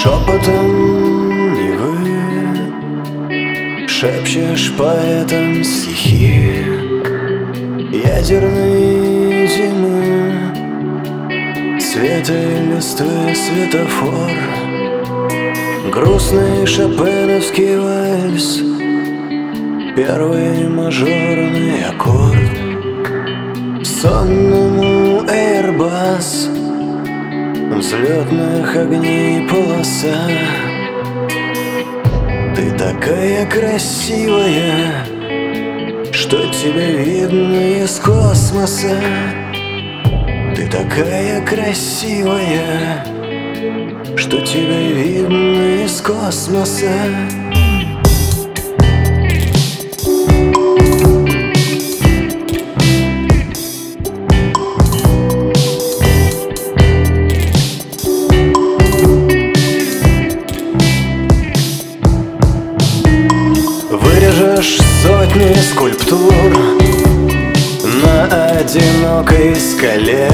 Шепотом Невы шепчешь поэтам стихи ядерной зимы. Цветы листвы светофор, грустный шопеновский вальс, первый мажорный аккорд, сонному Airbus, взлетных огней полоса. Ты такая красивая, что тебя видно из космоса. Ты такая красивая, что тебя видно из космоса. Вырежешь сотни скульптур на одинокой скале.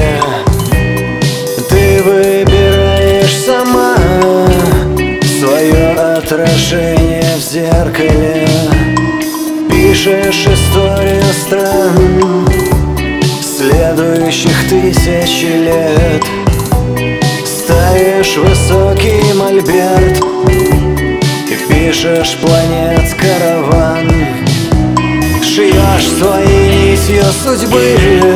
Ты выбираешь сама свое отражение в зеркале. Пишешь историю стран следующих тысяч лет. Ставишь высокий мольберт и пишешь планет караван. Шьешь своей нитью судьбы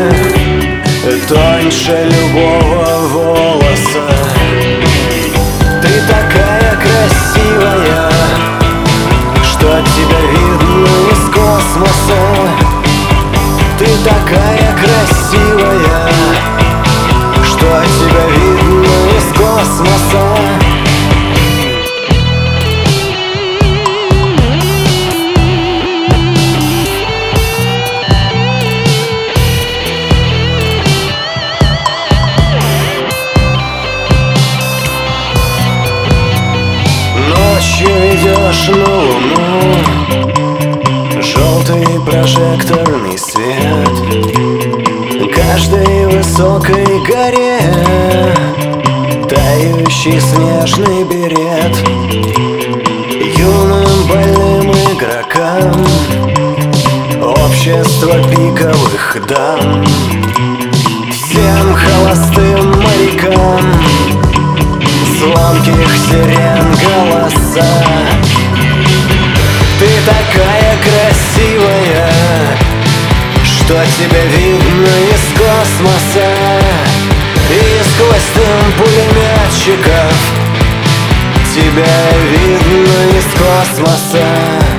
тоньше любого волоса. Ты такая красивая, что тебя видно из космоса. Ты такая красивая, что тебя видно из космоса. Ночью идешь на луну, желтый прожекторный свет. Каждой высокой горе тающий снежный берет. Юным больным игрокам общество пиковых дам, всем холостым морякам звонких сирен голоса. Ты такая красивая, что тебя видно из космоса. И сквозь дым пулеметчиков тебя видно из космоса.